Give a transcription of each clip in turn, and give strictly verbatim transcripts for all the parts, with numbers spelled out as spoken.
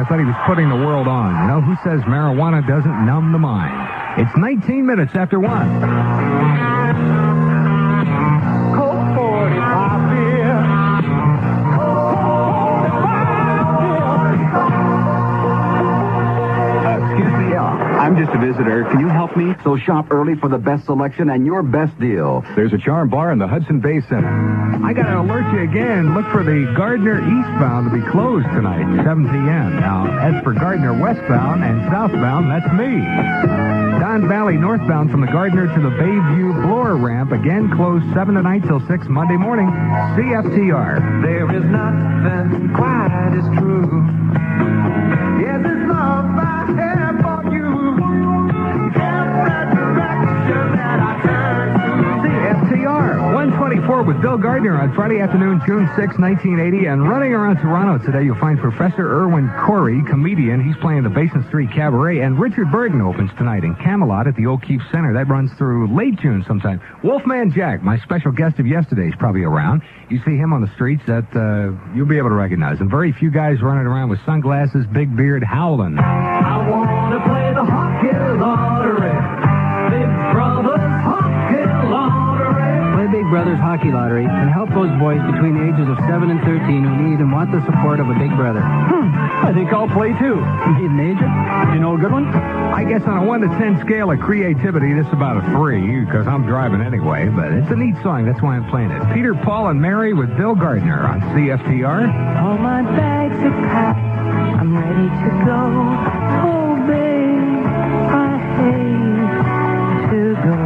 thought he was putting the world on. You know, who says marijuana doesn't numb the mind? It's nineteen minutes after one. Cold forty-five beer. I'm just a visitor. Can you help me? So shop early for the best selection and your best deal. There's a charm bar in the Hudson Bay Center. I got to alert you again. Look for the Gardner eastbound to be closed tonight, seven p.m. Now, as for Gardner westbound and southbound, that's me. Don Valley northbound from the Gardner to the Bayview Blower Ramp, again closed seven tonight till six Monday morning. C F T R. There is nothing quite as true. Yeah, this love I have for you. one twenty-four with Bill Gardner on Friday afternoon, June sixth, nineteen eighty. And running around Toronto today, you'll find Professor Irwin Corey, comedian. He's playing the Basin Street Cabaret. And Richard Burden opens tonight in Camelot at the O'Keefe Center. That runs through late June sometime. Wolfman Jack, my special guest of yesterday, is probably around. You see him on the streets, that uh, you'll be able to recognize him. Very few guys running around with sunglasses, big beard, howling. I want to play the hockey lottery. Big Brothers Hockey Lottery. Play Big Brothers Hockey Lottery and help those boys between the ages of seven and thirteen who need and want the support of a big brother. Hmm, I think I'll play too. Need an agent? You know a good one? I guess on a one to ten scale of creativity, this is about a three, because I'm driving anyway, but it's a neat song. That's why I'm playing it. Peter, Paul, and Mary with Bill Gardner on C F T R. All my bags are packed. I'm ready to go. Oh, babe, I hate to go.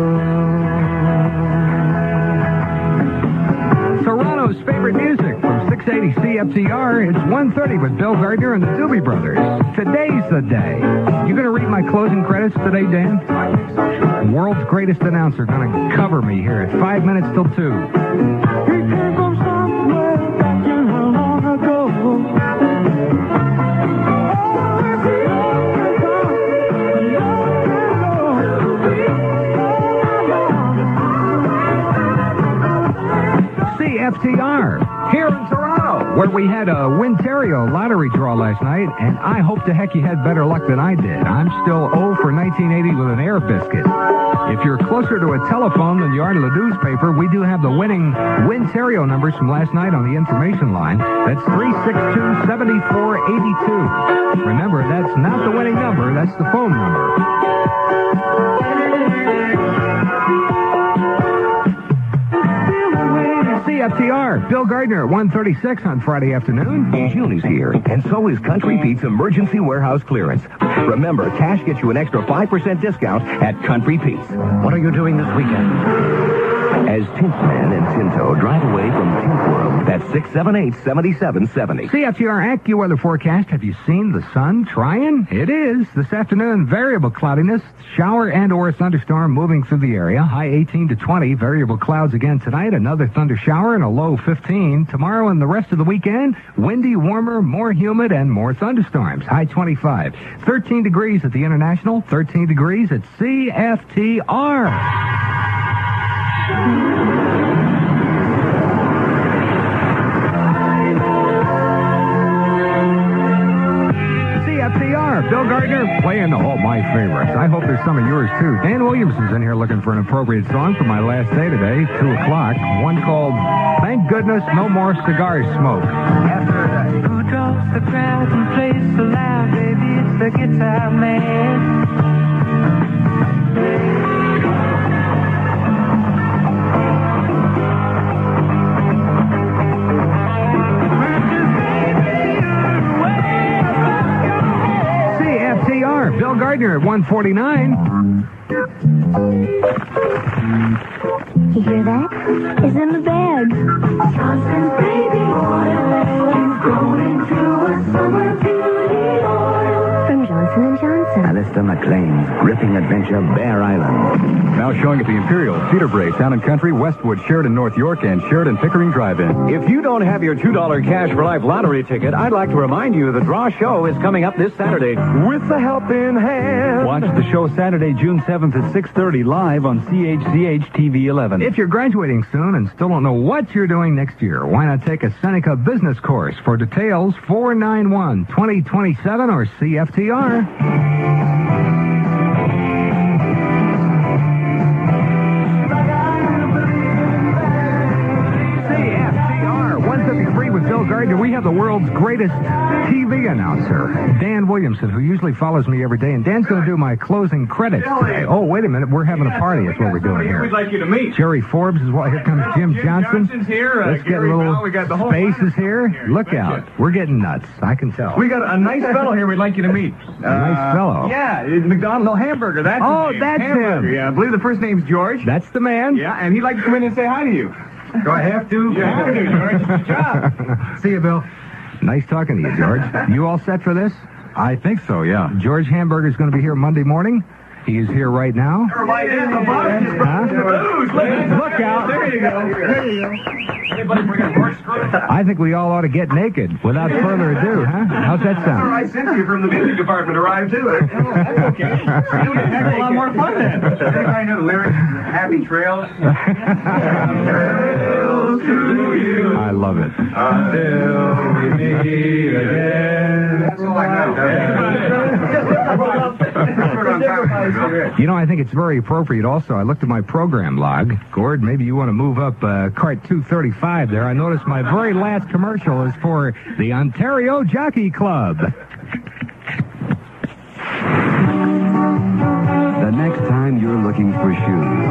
Toronto's favorite music from six eighty C F T R. It's one thirty with Bill Gardner and the Doobie Brothers. Today's the day. You going to read my closing credits today, Dan? I think so, sure. World's greatest announcer going to cover me here at five minutes till two. He came from somewhere back in long ago. C F T R, here in Toronto, where we had a Winterio lottery draw last night, and I hope to heck you had better luck than I did. I'm still oh for nineteen eighty with an air biscuit. If you're closer to a telephone than you are to the newspaper, we do have the winning Winterio numbers from last night on the information line. That's three six two, seven four eight two. Remember, that's not the winning number, that's the phone number. C F T R, Bill Gardner at one thirty-six on Friday afternoon. June is here, and so is Country Pete's Emergency Warehouse Clearance. Remember, cash gets you an extra five percent discount at Country Pete's. What are you doing this weekend? As Tintman and Tinto drive away from Tint World, that's six seven eight, seven seven seven zero. C F T R AccuWeather forecast. Have you seen the sun trying? It is. This afternoon, variable cloudiness, shower and or thunderstorm moving through the area. High eighteen to twenty. Variable clouds again tonight. Another thunder shower and a low fifteen. Tomorrow and the rest of the weekend, windy, warmer, more humid, and more thunderstorms. High twenty-five. thirteen degrees at the International. thirteen degrees at C F T R. C F T R, Bill Gardner playing all my favorites. I hope there's some of yours too. Dan Williamson's in here looking for an appropriate song for my last day today, two o'clock. One called Thank Goodness No More Cigar Smoke. Yesterday. Who draws the crowd and plays so loud, baby? It's the guitar man. Bill Gardner at one forty-nine. You hear that? It's in the bag. Johnson's baby oil is going to a summer beauty oil. From Johnson Johnson and Johnson. Alistair McLean's gripping adventure, Bear Island. Now showing at the Imperial, Cedar Brae, Town and Country, Westwood, Sheridan, North York, and Sheridan Pickering Drive-In. If you don't have your two dollar Cash for Life lottery ticket, I'd like to remind you the draw show is coming up this Saturday with the helping hand. Watch the show Saturday, June seventh at six thirty live on C H C H T V eleven. If you're graduating soon and still don't know what you're doing next year, why not take a Seneca business course? For details, four nine one, two zero two seven or C F T R. With Bill Gardner, we have the world's greatest T V announcer, Dan Williamson, who usually follows me every day. And Dan's going to do my closing credits today. Oh, wait a minute. We're having a party. That's what we're doing here. We'd like you to meet. Jerry Forbes is what. Here comes Jim, Jim Johnson. Johnson's here. Uh, Let's get a Gary little Bell. We got the whole Spaces here. here. Look out. We're getting nuts. I can tell. We got a nice fellow here we'd like you to meet. A nice fellow. Yeah, it's McDonald No Hamburger. That's Oh, his name. that's Hamburger. him. Yeah, I believe the first name's George. That's the man. Yeah, and he'd like to come in and say hi to you. Do I have to? You have to, George. Good job. See you, Bill. Nice talking to you, George. You all set for this? I think so, yeah. George Hamburger's going to be here Monday morning. He is here right now. Huh? Look out. There you go. There you go. Anybody bring a corkscrew? I think we all ought to get naked without further ado, huh? How's that All sound? right, Cynthia from the music department arrived, too. Oh, that's okay. It was a heck of a lot more fun then. Anybody know the lyrics? Happy Trails? Trails to you. I love it. Until we meet again. That's all I know. You know, I think it's very appropriate also. I looked at my program log. Gord, maybe you want to move up uh, cart two thirty-five there. I noticed my very last commercial is for the Ontario Jockey Club. The next time you're looking for shoes.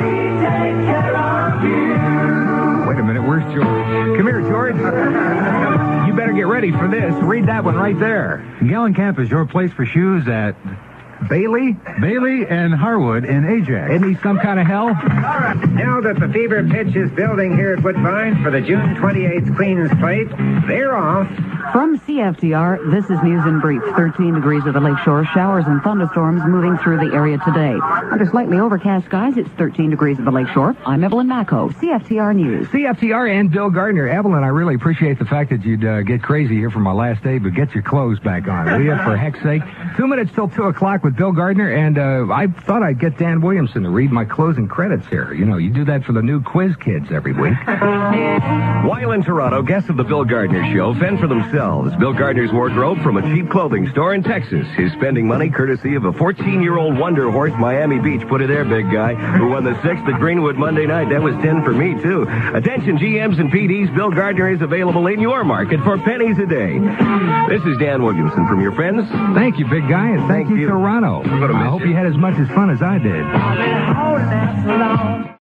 Wait a minute, where's George? Come here, George. You better get ready for this. Read that one right there. Gallencamp is your place for shoes at Bailey? Bailey and Harwood in Ajax. Isn't he some kind of hell? Now that the fever pitch is building here at Woodbine for the June twenty-eighth Queen's Plate, they're off. From C F T R, this is News in Brief. thirteen degrees at the lakeshore. Showers and thunderstorms moving through the area today. Under slightly overcast skies, it's thirteen degrees at the lakeshore. I'm Evelyn Macco, C F T R News. C F T R and Bill Gardner. Evelyn, I really appreciate the fact that you'd uh, get crazy here for my last day, but get your clothes back on, will you, for heck's sake? Two minutes till two o'clock with Bill Gardner, and uh, I thought I'd get Dan Williamson to read my closing credits here. You know, you do that for the new quiz kids every week. While in Toronto, guests of the Bill Gardner Show fend for themselves. Bill Gardner's wardrobe from a cheap clothing store in Texas. His spending money courtesy of a fourteen-year-old Wonder Horse, Miami Beach. Put it there, big guy, who won the sixth at Greenwood Monday night. That was ten for me, too. Attention, G Ms and P Ds. Bill Gardner is available in your market for pennies a day. This is Dan Williamson from your friends. Thank you, big guy, and thank, Thank you, you. Toronto. We're gonna I miss hope you. you had as much as fun as I did.